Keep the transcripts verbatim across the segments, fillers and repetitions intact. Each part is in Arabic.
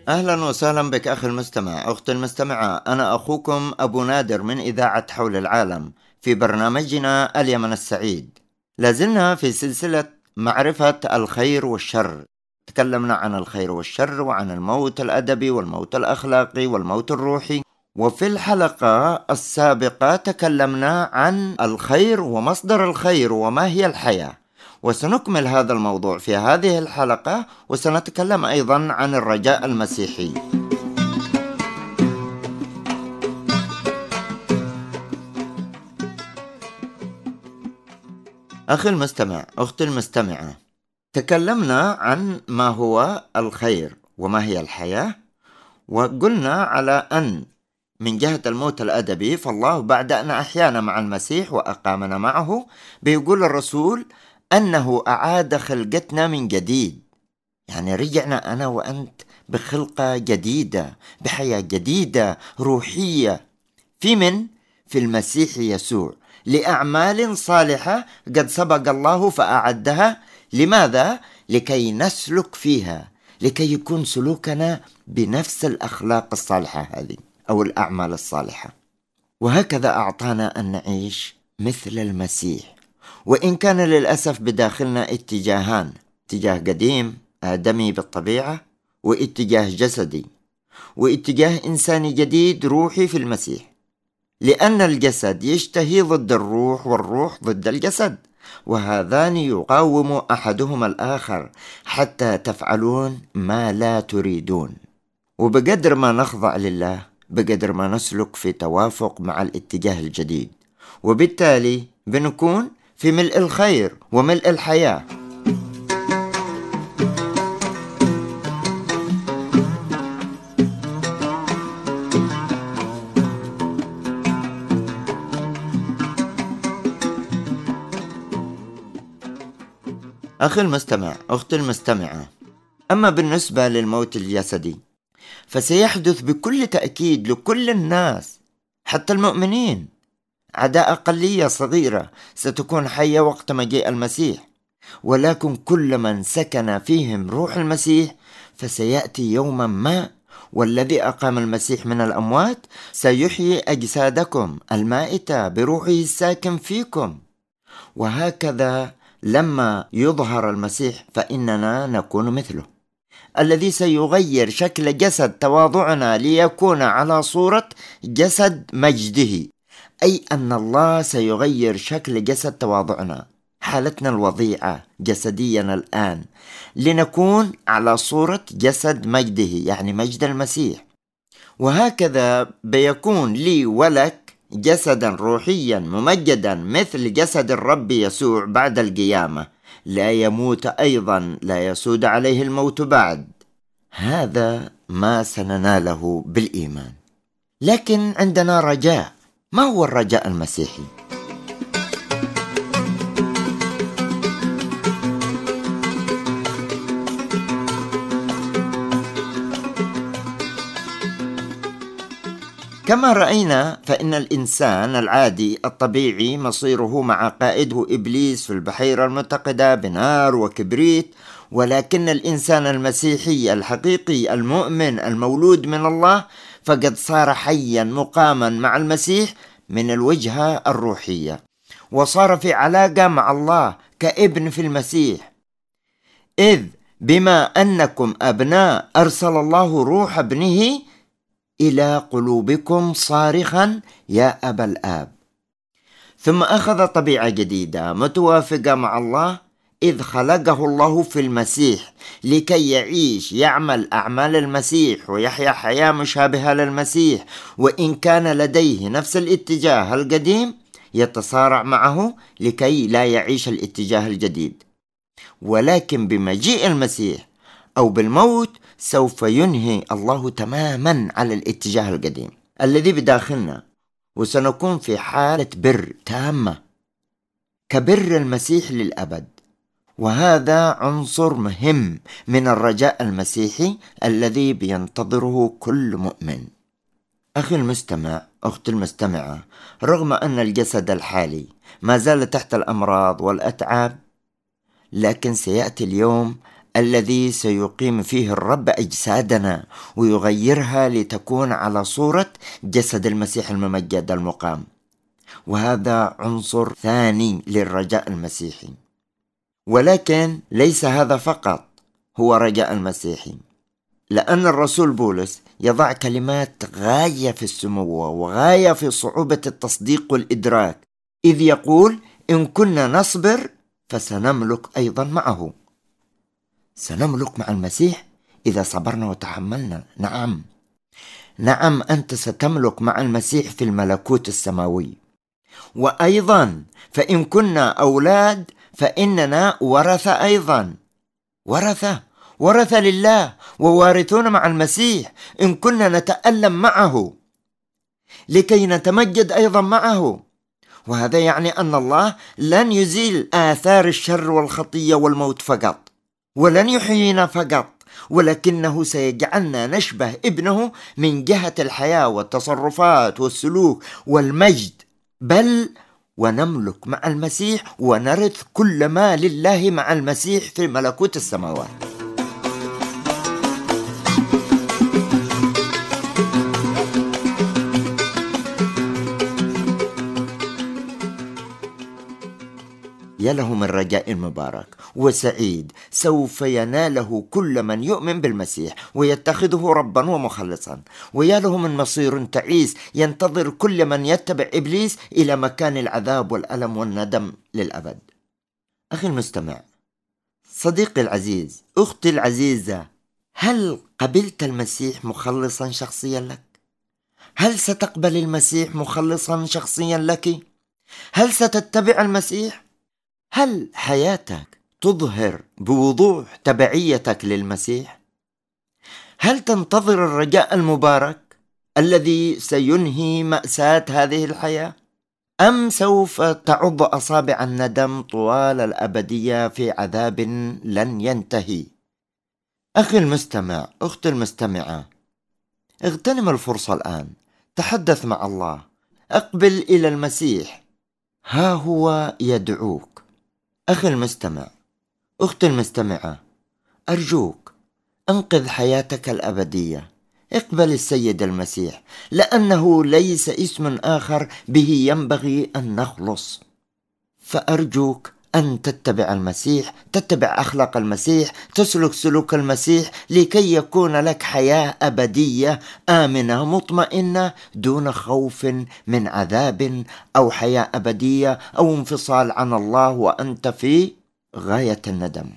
أهلا وسهلا بك أخي المستمع. أختي المستمعة، أنا أخوكم أبو نادر من إذاعة حول العالم في برنامجنا اليمن السعيد. لازلنا في سلسلة معرفة الخير والشر. تكلمنا عن الخير والشر وعن الموت الأدبي والموت الأخلاقي والموت الروحي، وفي الحلقة السابقة تكلمنا عن الخير ومصدر الخير وما هي الحياة، وسنكمل هذا الموضوع في هذه الحلقة، وسنتكلم أيضا عن الرجاء المسيحي. أخي المستمع، أختي المستمعة، تكلمنا عن ما هو الخير وما هي الحياة، وقلنا على أن من جهة الموت الأدبي فالله بعد أن أحيانا مع المسيح وأقامنا معه، بيقول الرسول أنه أعاد خلقتنا من جديد، يعني رجعنا أنا وأنت بخلقة جديدة، بحياة جديدة روحية في من؟ في المسيح يسوع، لأعمال صالحة قد سبق الله فأعدها. لماذا؟ لكي نسلك فيها، لكي يكون سلوكنا بنفس الأخلاق الصالحة هذه أو الأعمال الصالحة. وهكذا أعطانا أن نعيش مثل المسيح، وإن كان للأسف بداخلنا اتجاهان، اتجاه قديم آدمي بالطبيعة، واتجاه جسدي، واتجاه إنساني جديد روحي في المسيح، لأن الجسد يشتهي ضد الروح والروح ضد الجسد، وهذان يقاوم أحدهما الآخر حتى تفعلون ما لا تريدون. وبقدر ما نخضع لله بقدر ما نسلك في توافق مع الاتجاه الجديد، وبالتالي بنكون في ملء الخير وملء الحياة. أخي المستمع، أختي المستمعة، أما بالنسبة للموت الجسدي فسيحدث بكل تأكيد لكل الناس، حتى المؤمنين. عداء أقلية صغيرة ستكون حية وقت مجيء المسيح، ولكن كل من سكن فيهم روح المسيح فسيأتي يوما ما، والذي أقام المسيح من الأموات سيحيي أجسادكم المائتة بروحه الساكن فيكم. وهكذا لما يظهر المسيح فإننا نكون مثله، الذي سيغير شكل جسد تواضعنا ليكون على صورة جسد مجده، أي أن الله سيغير شكل جسد تواضعنا، حالتنا الوضيعة جسديا الآن، لنكون على صورة جسد مجده، يعني مجد المسيح. وهكذا بيكون لي ولك جسدا روحيا ممجدا مثل جسد الرب يسوع بعد القيامة، لا يموت أيضا، لا يسود عليه الموت بعد. هذا ما سنناله بالإيمان. لكن عندنا رجاء. ما هو الرجاء المسيحي؟ كما رأينا فإن الإنسان العادي الطبيعي مصيره مع قائده إبليس في البحيرة المتقدة بنار وكبريت، ولكن الإنسان المسيحي الحقيقي المؤمن المولود من الله فقد صار حيا مقاما مع المسيح من الوجهة الروحية، وصار في علاقة مع الله كابن في المسيح. إذ بما أنكم أبناء أرسل الله روح ابنه إلى قلوبكم صارخا يا أبا الآب. ثم أخذ طبيعة جديدة متوافقة مع الله، إذ خلقه الله في المسيح لكي يعيش يعمل أعمال المسيح ويحيا حياة مشابهة للمسيح، وإن كان لديه نفس الاتجاه القديم يتصارع معه لكي لا يعيش الاتجاه الجديد. ولكن بمجيء المسيح أو بالموت سوف ينهي الله تماما على الاتجاه القديم الذي بداخلنا، وسنكون في حالة بر تامة كبر المسيح للأبد. وهذا عنصر مهم من الرجاء المسيحي الذي بينتظره كل مؤمن. أخي المستمع، أختي المستمعة، رغم أن الجسد الحالي ما زال تحت الأمراض والأتعاب، لكن سيأتي اليوم الذي سيقيم فيه الرب أجسادنا ويغيرها لتكون على صورة جسد المسيح الممجد المقام. وهذا عنصر ثاني للرجاء المسيحي. ولكن ليس هذا فقط هو رجاء المسيحي، لأن الرسول بولس يضع كلمات غاية في السمو وغاية في صعوبة التصديق والإدراك، إذ يقول: إن كنا نصبر فسنملك أيضا معه. سنملك مع المسيح إذا صبرنا وتحملنا. نعم نعم أنت ستملك مع المسيح في الملكوت السماوي. وأيضا فإن كنا أولاد فإننا ورثة أيضا، ورثة ورثة لله ووارثون مع المسيح إن كنا نتألم معه لكي نتمجد أيضا معه. وهذا يعني أن الله لن يزيل آثار الشر والخطية والموت فقط، ولن يحيينا فقط، ولكنه سيجعلنا نشبه ابنه من جهة الحياة والتصرفات والسلوك والمجد، بل ونملك مع المسيح ونرث كل ما لله مع المسيح في ملكوت السماوات. يا له من رجاء مبارك وسعيد سوف يناله كل من يؤمن بالمسيح ويتخذه ربا ومخلصا، ويا له من مصير تعيس ينتظر كل من يتبع إبليس إلى مكان العذاب والألم والندم للأبد. أخي المستمع، صديقي العزيز، أختي العزيزة، هل قبلت المسيح مخلصا شخصيا لك؟ هل ستقبل المسيح مخلصا شخصيا لك؟ هل ستتبع المسيح؟ هل حياتك تظهر بوضوح تبعيتك للمسيح؟ هل تنتظر الرجاء المبارك الذي سينهي مأساة هذه الحياة؟ أم سوف تعض أصابع الندم طوال الأبدية في عذاب لن ينتهي؟ أخي المستمع، أختي المستمعة، اغتنم الفرصة الآن، تحدث مع الله، اقبل إلى المسيح، ها هو يدعوك. أخي المستمع، أختي المستمعة، أرجوك انقذ حياتك الأبدية، اقبل السيد المسيح، لأنه ليس اسم آخر به ينبغي أن نخلص. فأرجوك أن تتبع المسيح، تتبع أخلاق المسيح، تسلك سلوك المسيح، لكي يكون لك حياة أبدية آمنة مطمئنة دون خوف من عذاب أو حياة أبدية أو انفصال عن الله وأنت في غاية الندم.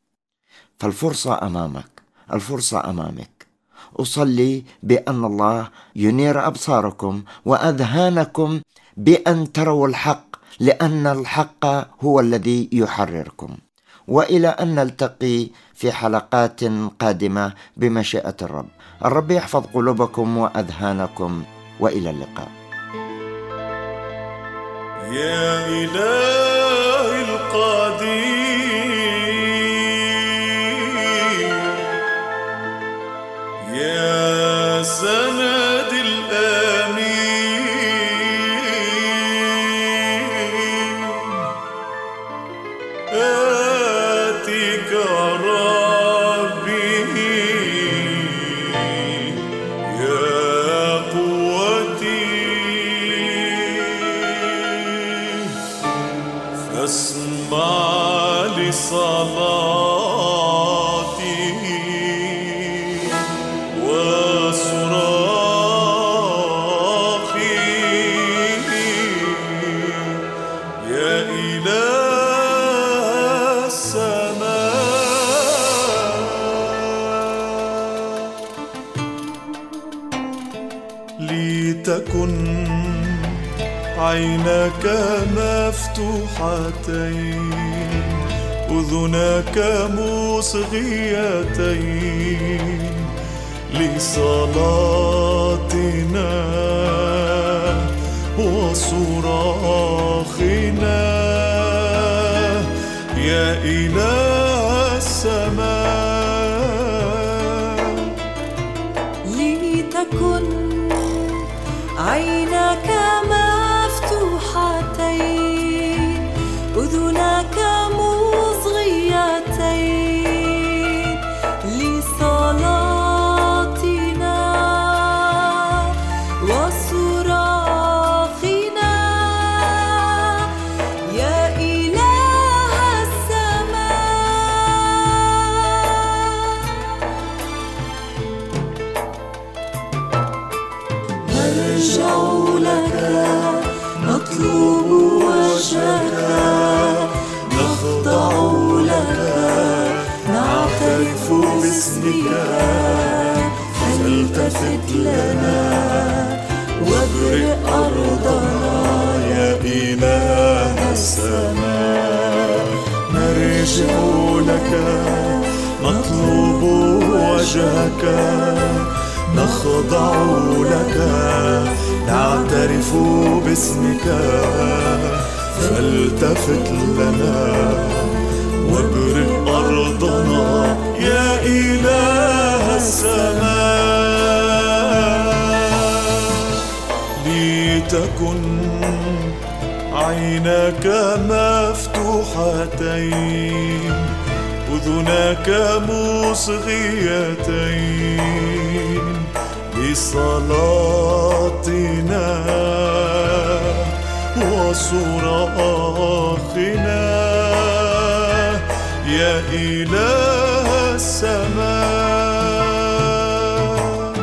فالفرصة أمامك، الفرصة أمامك. أصلي بأن الله ينير أبصاركم وأذهانكم بأن تروا الحق، لأن الحق هو الذي يحرركم. وإلى أن نلتقي في حلقات قادمة بمشيئة الرب. الرب يحفظ قلوبكم وأذهانكم، وإلى اللقاء. يا إله القدير، يا سند الآمين، آتيك ربي يا قوتي، فاسمع لصلاتي وصراخي، يا إله السماء. لتكن عيناك مفتوحتين، أذناك مصغيتين لصلاتنا وصراخنا، يا إله السماء. لتكن عيناك مفتوحتين، أذناك مصغيتين نرجع لك نطلب وجهك نخضع لك نعترف باسمك فالتفت لنا وابرئ أرضنا يا إله السماء نرجع لك نطلب وجهك نخضع لك نعترف باسمك فالتفت لنا وابرئ أرضنا يا إله السماء لتكن عيناك مفتوحتين أذناك مصغيتين لصلاتنا وصراخنا يا إله السماء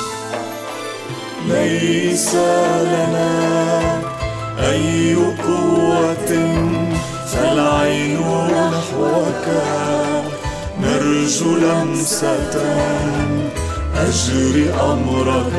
ليس لنا أي قوة فالعين نحوك نرجو لمسة أجري أمرك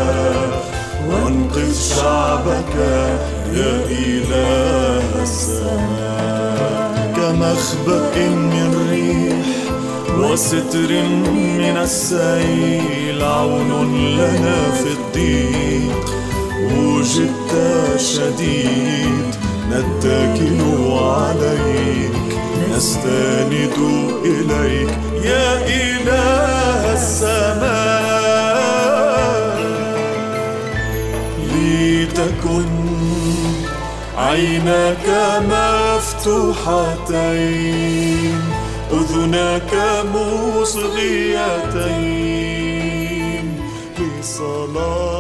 وانقذ شعبك يا إله السماء كمخبأ من ريح وستر من السيل عون لنا في الضيق وجدت شديد نتكل عليك نستند إليك يا إله السماء لتكن عيناك مفتوحتين أذناك مصغيتين لصلاة